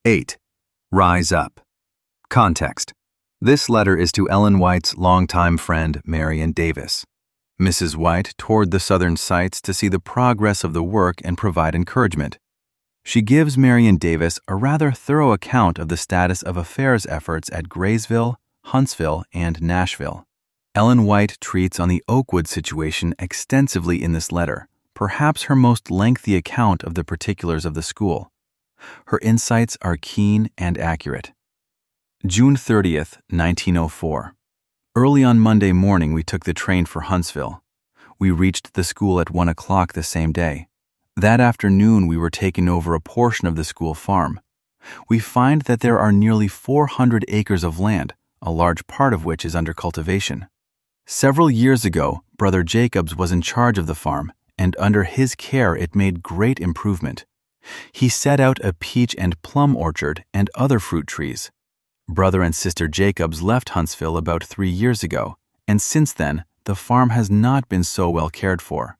8. Rise Up. Context. This letter is to Ellen White's longtime friend, Marion Davis. Mrs. White toured the southern sites to see the progress of the work and provide encouragement. She gives Marion Davis a rather thorough account of the status of affairs efforts at Graysville, Huntsville, and Nashville. Ellen White treats on the Oakwood situation extensively in this letter, perhaps her most lengthy account of the particulars of the school. Her insights are keen and accurate. June 30th, 1904. Early on Monday morning, we took the train for Huntsville. We reached the school at 1 o'clock the same day. That afternoon, we were taken over a portion of the school farm. We find that there are nearly 400 acres of land, a large part of which is under cultivation. Several years ago, Brother Jacobs was in charge of the farm, and under his care it made great improvement. He set out a peach and plum orchard and other fruit trees. Brother and Sister Jacobs left Huntsville about 3 years ago, and since then, the farm has not been so well cared for.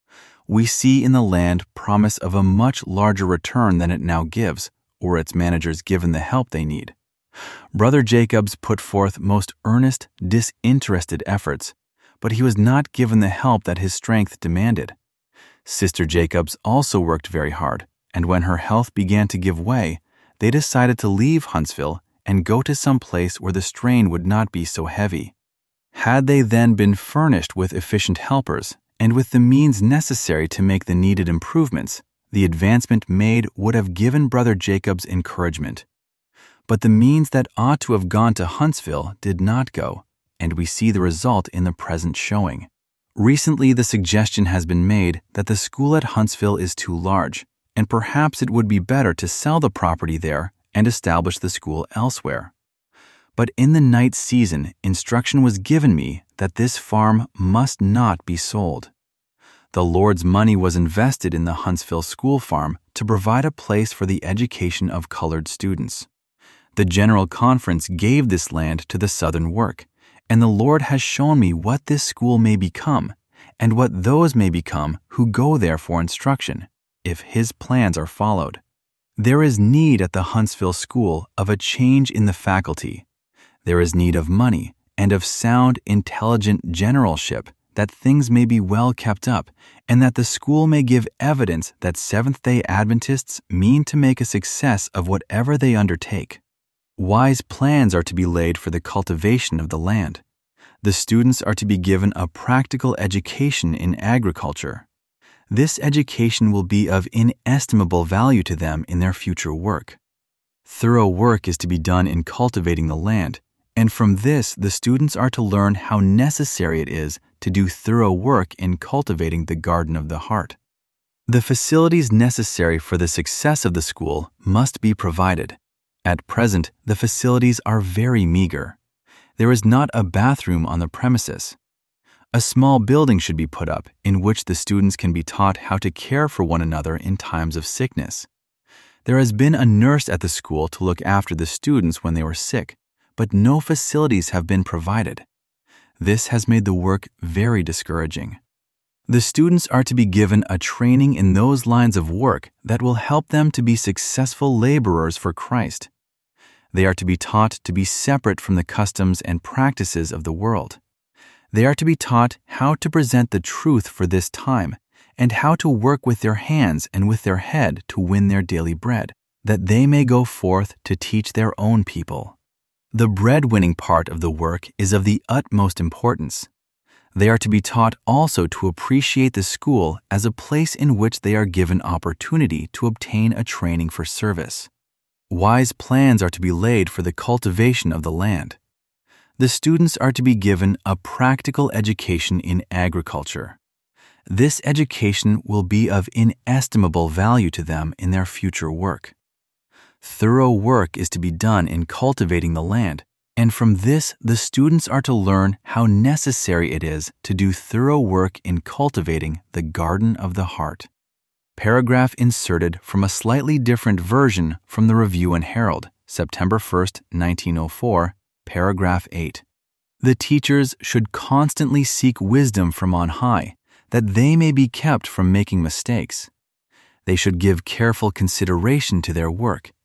We see in the land promise of a much larger return than it now gives, or its managers given the help they need. Brother Jacobs put forth most earnest, disinterested efforts, but he was not given the help that his strength demanded. Sister Jacobs also worked very hard, and when her health began to give way, they decided to leave Huntsville and go to some place where the strain would not be so heavy. Had they then been furnished with efficient helpers and with the means necessary to make the needed improvements, the advancement made would have given Brother Jacobs encouragement. But the means that ought to have gone to Huntsville did not go, and we see the result in the present showing. Recently, the suggestion has been made that the school at Huntsville is too large, and perhaps it would be better to sell the property there and establish the school elsewhere. But in the night season, instruction was given me that this farm must not be sold. The Lord's money was invested in the Huntsville school farm to provide a place for the education of colored students. The General Conference gave this land to the Southern work, and the Lord has shown me what this school may become, and what those may become who go there for instruction, if His plans are followed. There is need at the Huntsville School of a change in the faculty. There is need of money and of sound, intelligent generalship, that things may be well kept up, and that the school may give evidence that Seventh-day Adventists mean to make a success of whatever they undertake. Wise plans are to be laid for the cultivation of the land. The students are to be given a practical education in agriculture. This education will be of inestimable value to them in their future work. Thorough work is to be done in cultivating the land, and from this the students are to learn how necessary it is to do thorough work in cultivating the garden of the heart. The facilities necessary for the success of the school must be provided. At present, the facilities are very meager. There is not a bathroom on the premises. A small building should be put up in which the students can be taught how to care for one another in times of sickness. There has been a nurse at the school to look after the students when they were sick, but no facilities have been provided. This has made the work very discouraging. The students are to be given a training in those lines of work that will help them to be successful laborers for Christ. They are to be taught to be separate from the customs and practices of the world. They are to be taught how to present the truth for this time, and how to work with their hands and with their head to win their daily bread, that they may go forth to teach their own people. The bread-winning part of the work is of the utmost importance. They are to be taught also to appreciate the school as a place in which they are given opportunity to obtain a training for service. Wise plans are to be laid for the cultivation of the land. The students are to be given a practical education in agriculture. This education will be of inestimable value to them in their future work. Thorough work is to be done in cultivating the land, and from this the students are to learn how necessary it is to do thorough work in cultivating the garden of the heart. Paragraph inserted from a slightly different version from the Review and Herald, September 1st, 1904, paragraph 8. The teachers should constantly seek wisdom from on high, that they may be kept from making mistakes. They should give careful consideration to their work,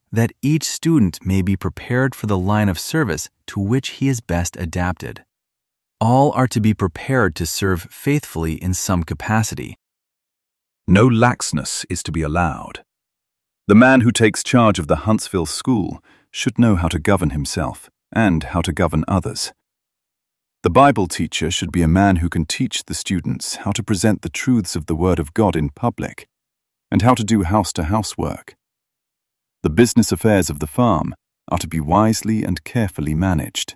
that each student may be prepared for the line of service to which he is best adapted. All are to be prepared to serve faithfully in some capacity. No laxness is to be allowed. The man who takes charge of the Huntsville School should know how to govern himself and how to govern others. The Bible teacher should be a man who can teach the students how to present the truths of the Word of God in public and how to do house-to-house work. The business affairs of the farm are to be wisely and carefully managed.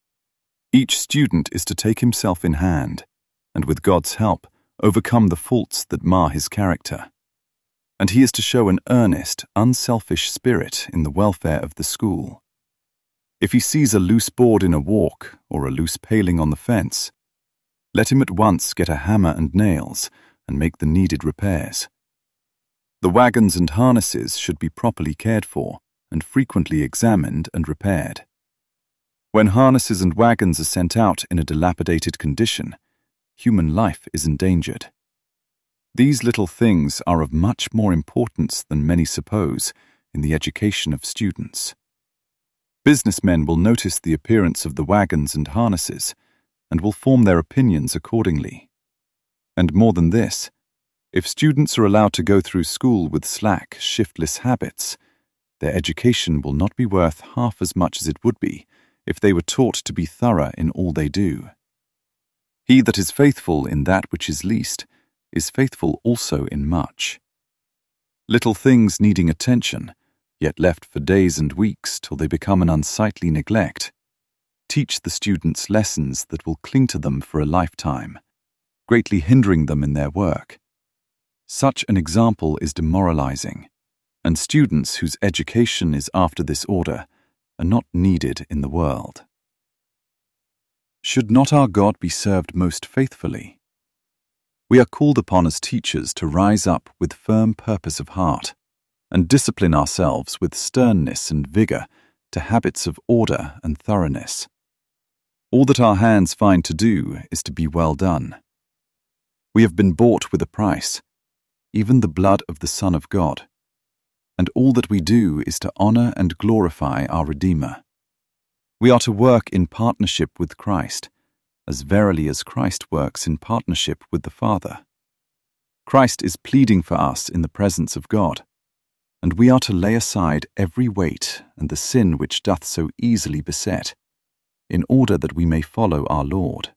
Each student is to take himself in hand and, with God's help, overcome the faults that mar his character. And he is to show an earnest, unselfish spirit in the welfare of the school. If he sees a loose board in a walk or a loose paling on the fence, let him at once get a hammer and nails and make the needed repairs. The wagons and harnesses should be properly cared for and frequently examined and repaired. When harnesses and wagons are sent out in a dilapidated condition, human life is endangered. These little things are of much more importance than many suppose in the education of students. Businessmen will notice the appearance of the wagons and harnesses and will form their opinions accordingly. And more than this, if students are allowed to go through school with slack, shiftless habits, their education will not be worth half as much as it would be if they were taught to be thorough in all they do. He that is faithful in that which is least is faithful also in much. Little things needing attention, yet left for days and weeks till they become an unsightly neglect, teach the students lessons that will cling to them for a lifetime, greatly hindering them in their work. Such an example is demoralizing, and students whose education is after this order are not needed in the world. Should not our God be served most faithfully? We are called upon as teachers to rise up with firm purpose of heart and discipline ourselves with sternness and vigor to habits of order and thoroughness. All that our hands find to do is to be well done. We have been bought with a price, even the blood of the Son of God, and all that we do is to honor and glorify our Redeemer. We are to work in partnership with Christ, as verily as Christ works in partnership with the Father. Christ is pleading for us in the presence of God, and we are to lay aside every weight and the sin which doth so easily beset, in order that we may follow our Lord.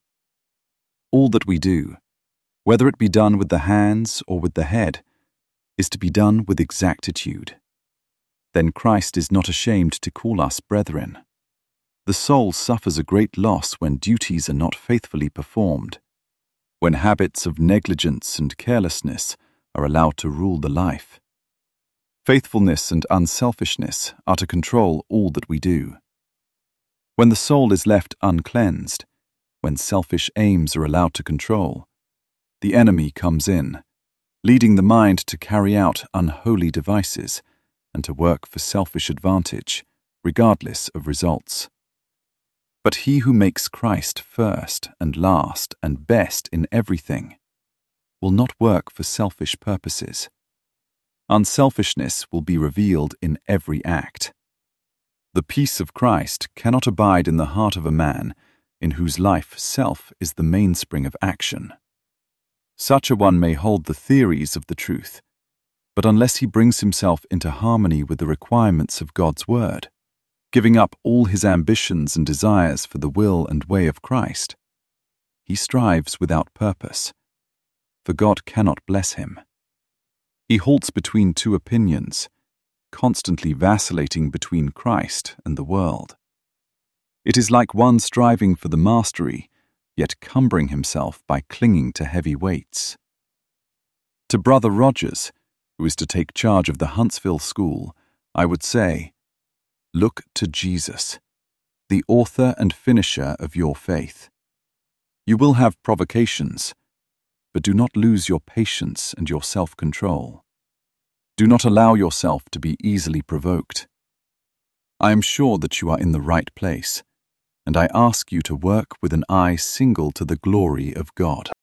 All that we do, whether it be done with the hands or with the head, is to be done with exactitude. Then Christ is not ashamed to call us brethren. The soul suffers a great loss when duties are not faithfully performed, when habits of negligence and carelessness are allowed to rule the life. Faithfulness and unselfishness are to control all that we do. When the soul is left uncleansed, when selfish aims are allowed to control, the enemy comes in, leading the mind to carry out unholy devices and to work for selfish advantage, regardless of results. But he who makes Christ first and last and best in everything will not work for selfish purposes. Unselfishness will be revealed in every act. The peace of Christ cannot abide in the heart of a man in whose life self is the mainspring of action. Such a one may hold the theories of the truth, but unless he brings himself into harmony with the requirements of God's word, giving up all his ambitions and desires for the will and way of Christ, he strives without purpose, for God cannot bless him. He halts between two opinions, constantly vacillating between Christ and the world. It is like one striving for the mastery, yet cumbering himself by clinging to heavy weights. To Brother Rogers, who is to take charge of the Huntsville School, I would say, look to Jesus, the author and finisher of your faith. You will have provocations, but do not lose your patience and your self-control. Do not allow yourself to be easily provoked. I am sure that you are in the right place, and I ask you to work with an eye single to the glory of God.